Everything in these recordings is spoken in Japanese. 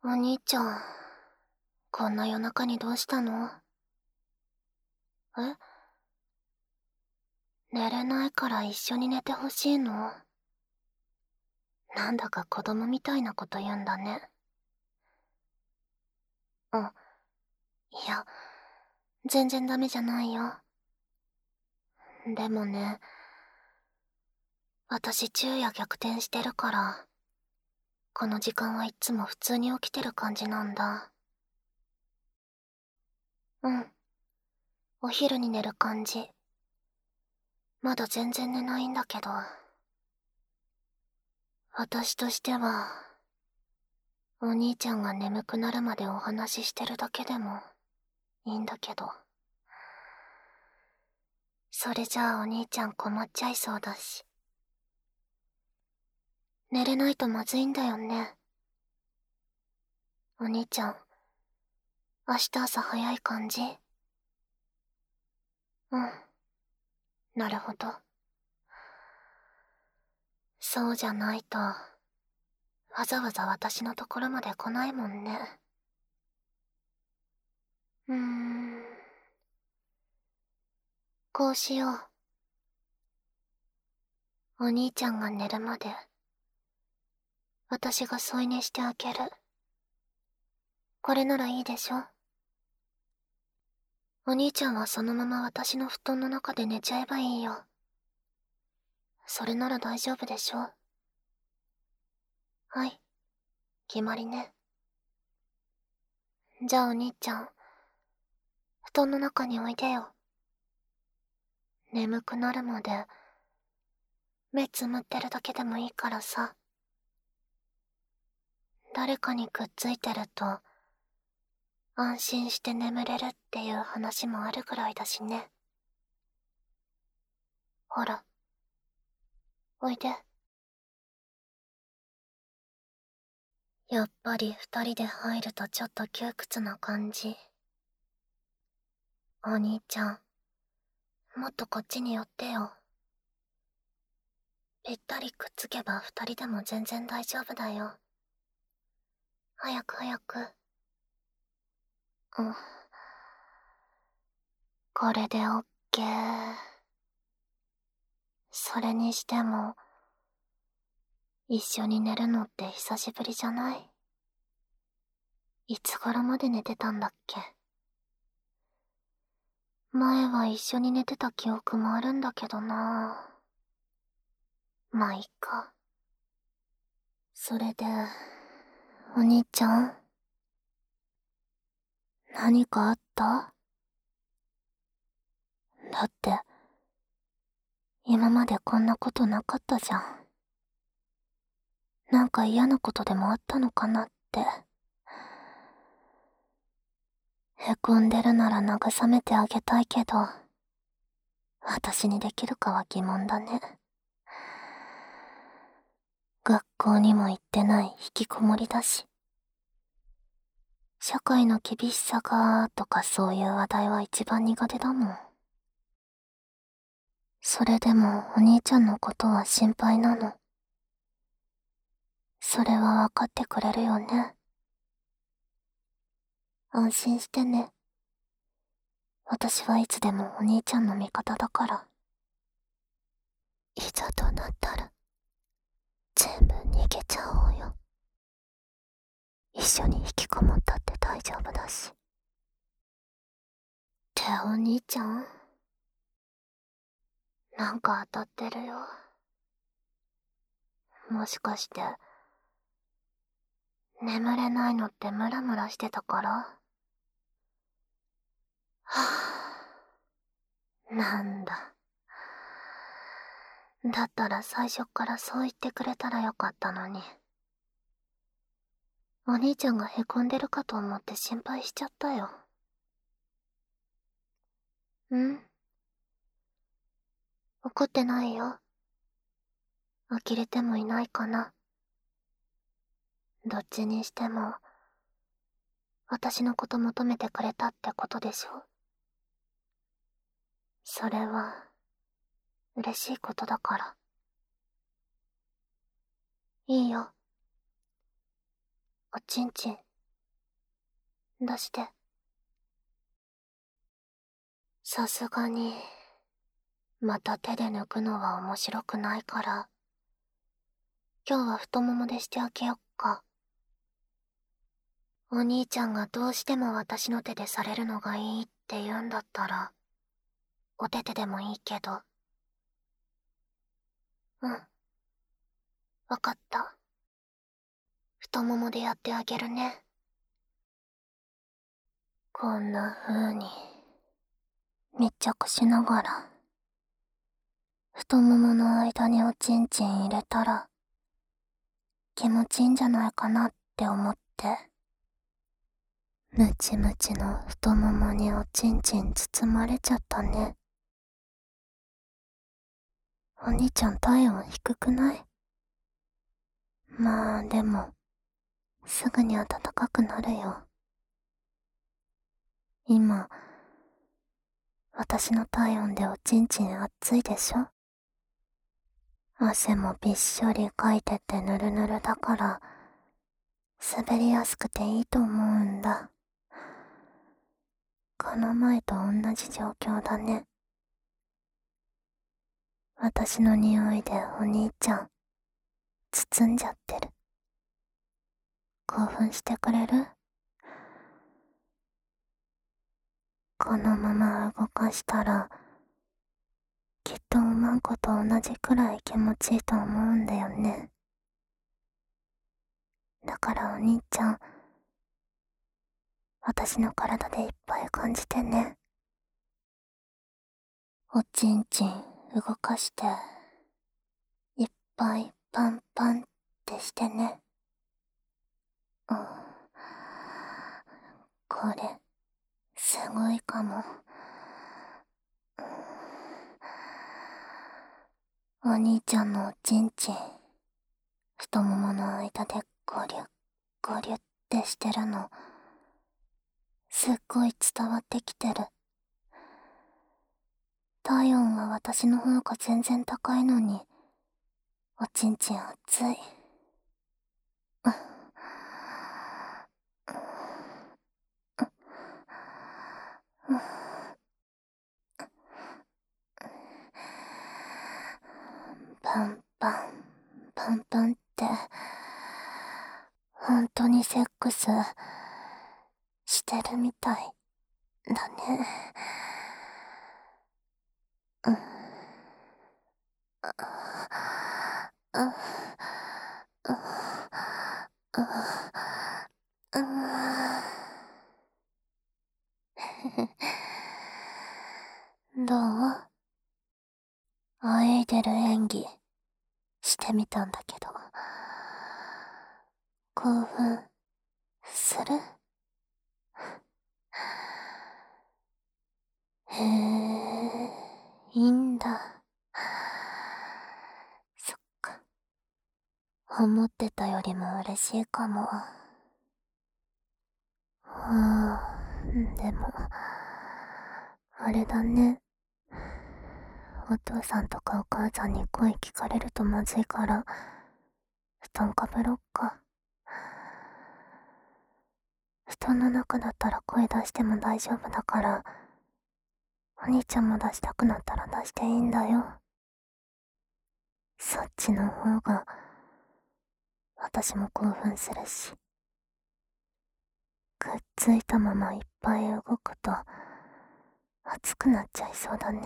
お兄ちゃん、こんな夜中にどうしたの？え？寝れないから一緒に寝てほしいの？なんだか子供みたいなこと言うんだね。いや、全然ダメじゃないよ。でもね、私昼夜逆転してるから、この時間はいつも普通に起きてる感じなんだ。うん。お昼に寝る感じ。まだ全然寝ないんだけど。私としては、お兄ちゃんが眠くなるまでお話ししてるだけでもいいんだけど。それじゃあお兄ちゃん困っちゃいそうだし。寝れないとまずいんだよね。お兄ちゃん、明日朝早い感じ？うん。なるほど。そうじゃないと、わざわざ私のところまで来ないもんね。こうしよう。お兄ちゃんが寝るまで、私が添い寝してあげる。これならいいでしょ？お兄ちゃんはそのまま私の布団の中で寝ちゃえばいいよ。それなら大丈夫でしょ？はい、決まりね。じゃあお兄ちゃん、布団の中においでよ。眠くなるまで、目つむってるだけでもいいからさ。誰かにくっついてると、安心して眠れるっていう話もあるぐらいだしね。ほら、おいで。やっぱり二人で入るとちょっと窮屈な感じ。お兄ちゃん、もっとこっちに寄ってよ。ぴったりくっつけば二人でも全然大丈夫だよ。早く早く。うん。これでオッケー。それにしても、一緒に寝るのって久しぶりじゃない？いつ頃まで寝てたんだっけ？前は一緒に寝てた記憶もあるんだけどな。まあいいか。それで、お兄ちゃん、何かあった？だって、今までこんなことなかったじゃん。なんか嫌なことでもあったのかなって。へこんでるなら慰めてあげたいけど、私にできるかは疑問だね。学校にも行ってない引きこもりだし。社会の厳しさがとかそういう話題は一番苦手だもん。それでもお兄ちゃんのことは心配なの。それはわかってくれるよね。安心してね。私はいつでもお兄ちゃんの味方だから。いざとなったら、全部逃げちゃおうよ。一緒に引きこもったって大丈夫だし。ってお兄ちゃん？なんか当たってるよ。もしかして、眠れないのってムラムラしてたから？はぁ、なんだ。だったら最初からそう言ってくれたらよかったのに。お兄ちゃんがへこんでるかと思って心配しちゃったよ。ん？怒ってないよ。呆れてもいないかな。どっちにしても、私のこと求めてくれたってことでしょ。それは、嬉しいことだから。いいよ。おちんちん、 出して。さすがに、また手で抜くのは面白くないから、今日は太ももでしてあげよっか。お兄ちゃんがどうしても私の手でされるのがいいって言うんだったら、お手手でもいいけど。うん。わかった。太ももでやってあげるね。こんな風に、密着しながら、太ももの間におちんちん入れたら、気持ちいいんじゃないかなって思って。ムチムチの太ももにおちんちん包まれちゃったね。お兄ちゃん体温低くない？まあでも、すぐに暖かくなるよ。今、私の体温でおちんちん熱いでしょ？汗もびっしょりかいててぬるぬるだから、滑りやすくていいと思うんだ。この前と同じ状況だね。私の匂いでお兄ちゃん、包んじゃってる。興奮してくれる？このまま動かしたら、きっとおまんこと同じくらい気持ちいいと思うんだよね。だからお兄ちゃん、私の体でいっぱい感じてね。おちんちん動かして、いっぱいパンパンってしてね。うん。これ、すごいかも。お兄ちゃんのおちんちん、太ももの間でゴリュッゴリュッってしてるの、すっごい伝わってきてる。体温は私の方が全然高いのに、おちんちん熱い。パンパン、パンパンって、本当にセックスしてるみたいだね。うん。どう？あえいでる演技してみたんだけど、興奮する？へえ、いいんだ。そっか。思ってたよりも嬉しいかも。でも、あれだね。お父さんとかお母さんに声聞かれるとまずいから、布団かぶろっか。布団の中だったら声出しても大丈夫だから、お兄ちゃんも出したくなったら出していいんだよ。そっちの方が、私も興奮するし。くっついたままいっぱい動くと、熱くなっちゃいそうだね。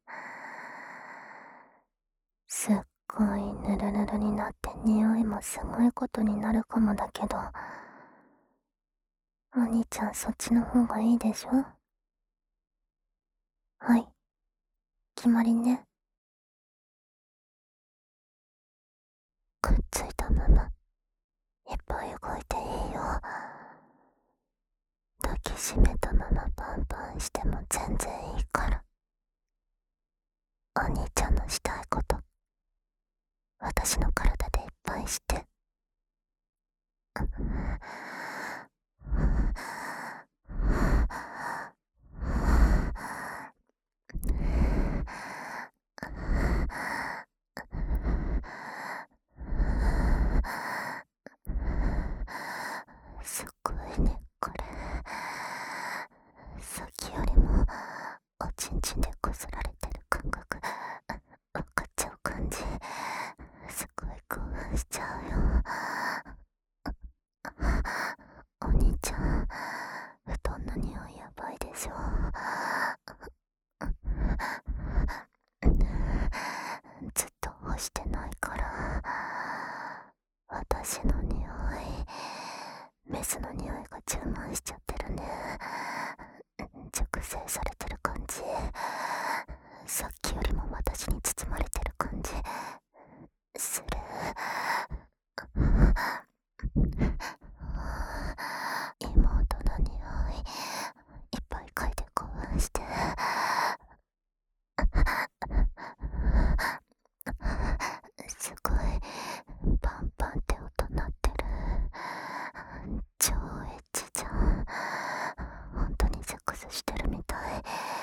すっごいぬるぬるになって匂いもすごいことになるかもだけど、お兄ちゃんそっちの方がいいでしょ？はい、決まりね。くっついたまま、いっぱい動いていいよ。抱きしめたままパンパンしても全然いいから。お兄ちゃんのしたいこと、私の体でいっぱいして。すごいね、これ。 んちんでこすられてる感覚分かっちゃう感じ、すごい興奮しちゃうよ。お兄ちゃん、布団の匂いやばいでしょ。ずっと干してないから私の匂い、メスの匂いが充満しちゃってるね。熟成されてる感じ、さっきよりも私に包まれてる感じする。妹の匂いいっぱい嗅いで興奮して、すごいパンパンって音鳴ってる。超エッチじゃん。本当にセックスしてるみたい。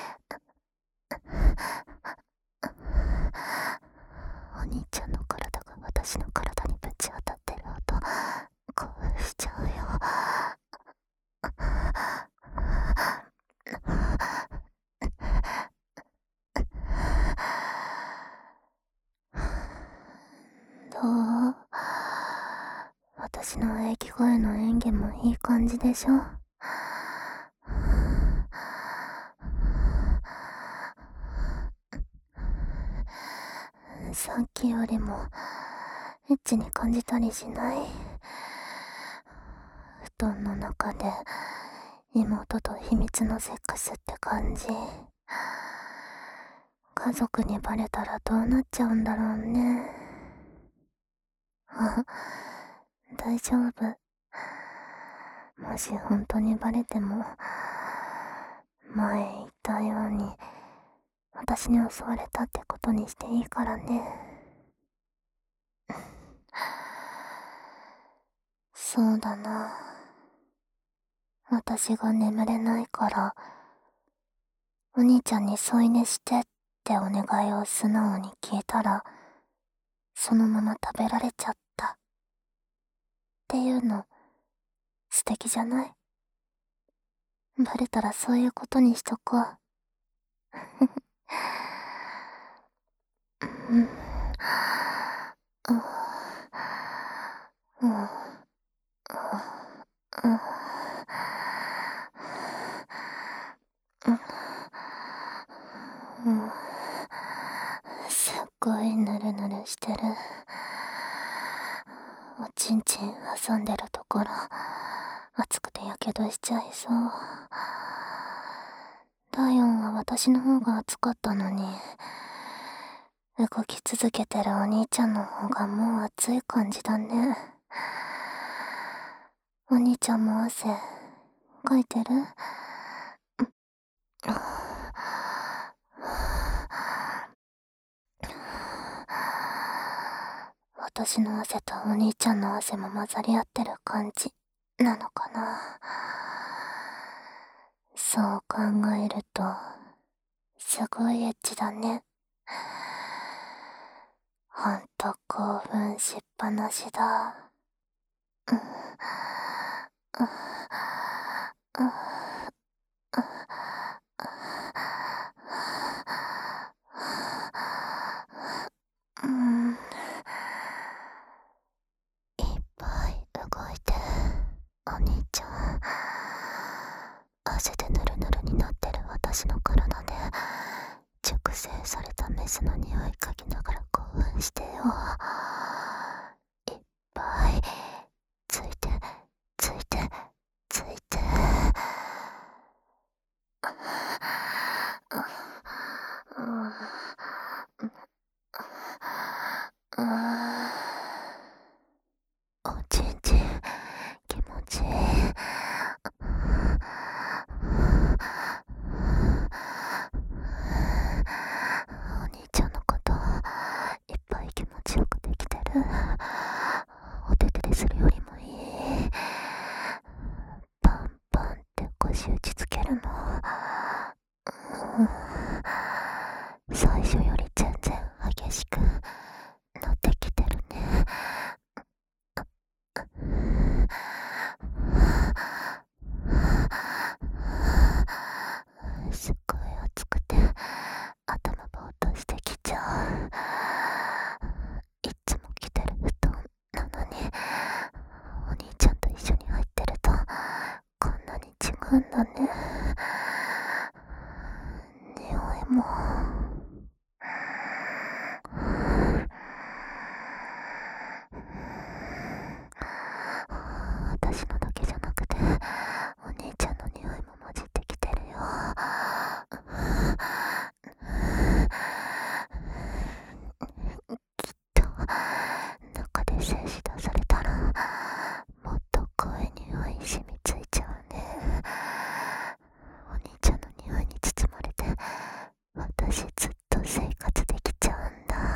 お兄ちゃんの体が私の体にぶち当たってる音、興奮しちゃうよ。どう？私の喘ぎ声の演技もいい感じでしょ。さっきよりもエッチに感じたりしない？布団の中で妹と秘密のセックスって感じ。家族にバレたらどうなっちゃうんだろうね。あ、大丈夫。もし本当にバレても、前言ったように私に襲われたってことにしていいからね。そうだな。私が眠れないからお兄ちゃんに添い寝してってお願いを素直に聞いたら、そのまま食べられちゃったっていうの素敵じゃない？バレたらそういうことにしとこう。うん、うん、うん、すっごいヌルヌルしてる。おちんちん挟んでるところ熱くてやけどしちゃいそう。体温は私の方が熱かったのに、動き続けてるお兄ちゃんの方がもう熱い感じだね。お兄ちゃんも汗かいてる？私の汗とお兄ちゃんの汗も混ざり合ってる感じなのかな。そう考えるとすごいエッチだね。ほんと興奮しっぱなしだ。うん、いっぱい動いて、お兄ちゃん。汗でヌルヌルになってる私の体で熟成されたメスの匂い嗅ぎながら興奮してよ。いっぱいついてついてついて。おちんちん気持ちいい。お兄ちゃんのこといっぱい気持ちよくできてる。お手手でするよりもいい。パンパンって腰打ちつけるの、最初より全然激しくなってきてるね。すっごい熱くてんだね。匂いも。私のだけじゃなくて、お兄ちゃんの匂いも混じってきてるよ。きっと、中で精子出されたら、もっと濃い匂い染みついちゃうね。お兄ちゃんの匂いに包まれて、私ずっと生活できちゃうんだ。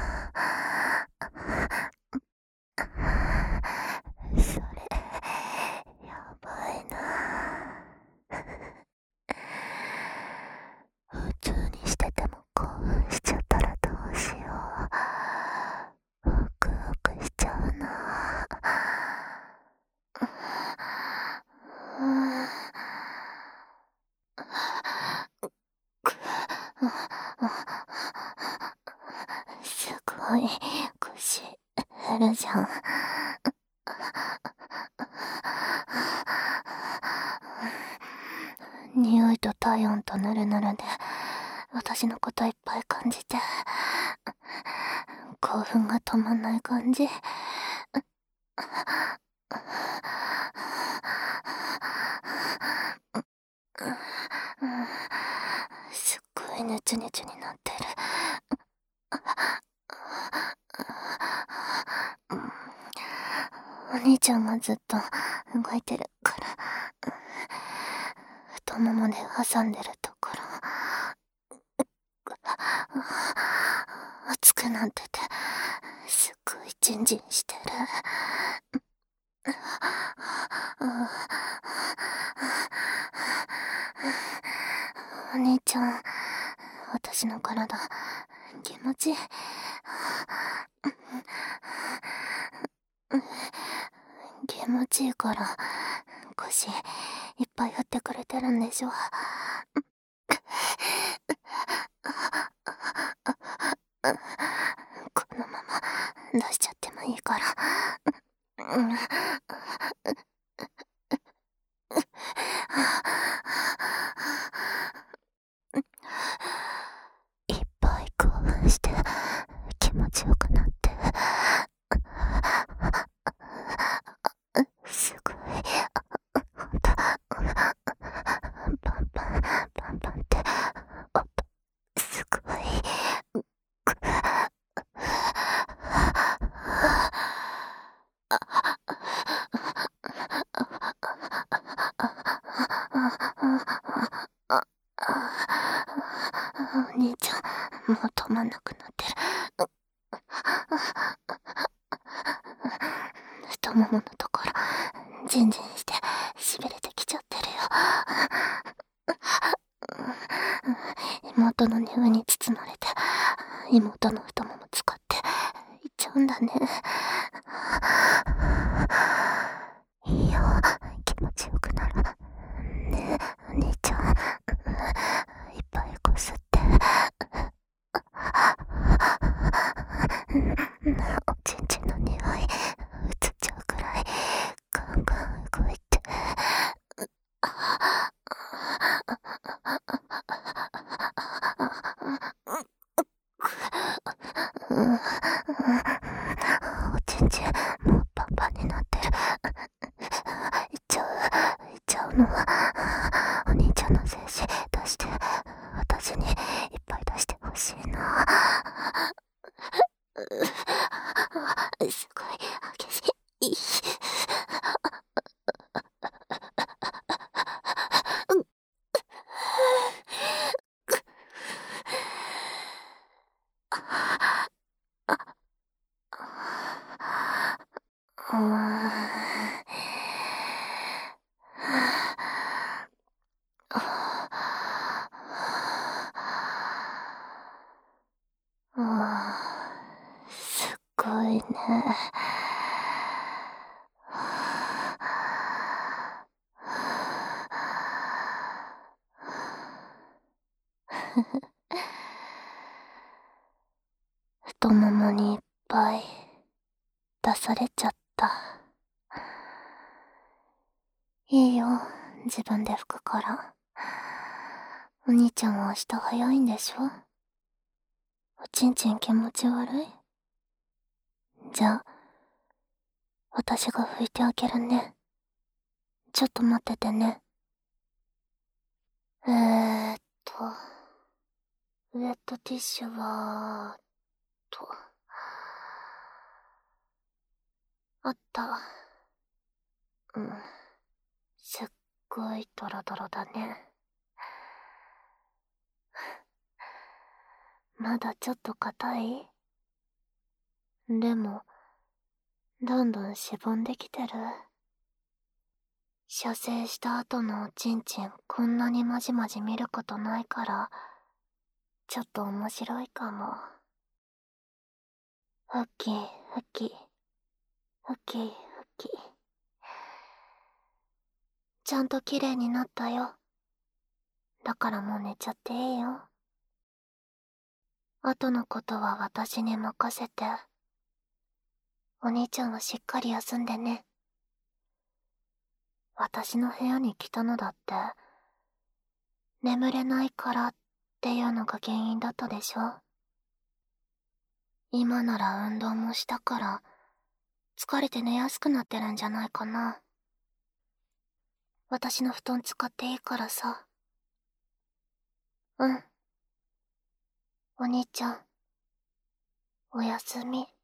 それ、やばいな。普通にしてても興奮しちゃったらどうしよう。ワクワクしちゃうな。すごい腰減るじゃん。匂いと体温とヌルヌルで私のこといっぱい感じて興奮が止まんない感じ。すっごいネチュネチュになってる。お兄ちゃんがずっと動いてるから太ももで挟んでるところ熱くなっててすっごいジンジンしてる。お兄ちゃん、私の体気持ちいい。気持ちいいから腰いっぱい振ってくれてるんでしょ。このまま出しちゃってもいいから。いっぱい興奮して気持ちよくなって、すごいほんとパンパンパンパンって音すごい。お兄ちゃん、もう止まんなくなってる。太もものところ、ジンジンしてしびれてきちゃってるよ。妹の匂いに包まれて、妹の太もも使っていっちゃうんだね。いいよ、気持ちよくなる。ねえ、お兄ちゃん、いっぱいこすって。おちんちんの匂い移っちゃうくらいガンガン動いて。おちんちんもうパンパンになってる。いっちゃうの。お兄ちゃんの精子出して私にいっぱい出してほしいな。すごい激しい。すっごいね。太ももにいっぱい出されちゃった。いいよ、 自分で拭くから。お兄ちゃんは明日早いんでしょ？おちんちん気持ち悪い？じゃあ、私が拭いてあげるね。ちょっと待っててね。ウェットティッシュあった。うん。すっごいドロドロだね。まだちょっと硬い？でも、どんどんしぼんできてる。射精した後のおちんちんこんなにまじまじ見ることないから、ちょっと面白いかも。ふきふき、ふきふき。ちゃんと綺麗になったよ。だからもう寝ちゃっていいよ。後のことは私に任せて。お兄ちゃんはしっかり休んでね。私の部屋に来たのだって、眠れないからっていうのが原因だったでしょ。今なら運動もしたから、疲れて寝やすくなってるんじゃないかな。私の布団使っていいからさ。うん。お兄ちゃん、おやすみ。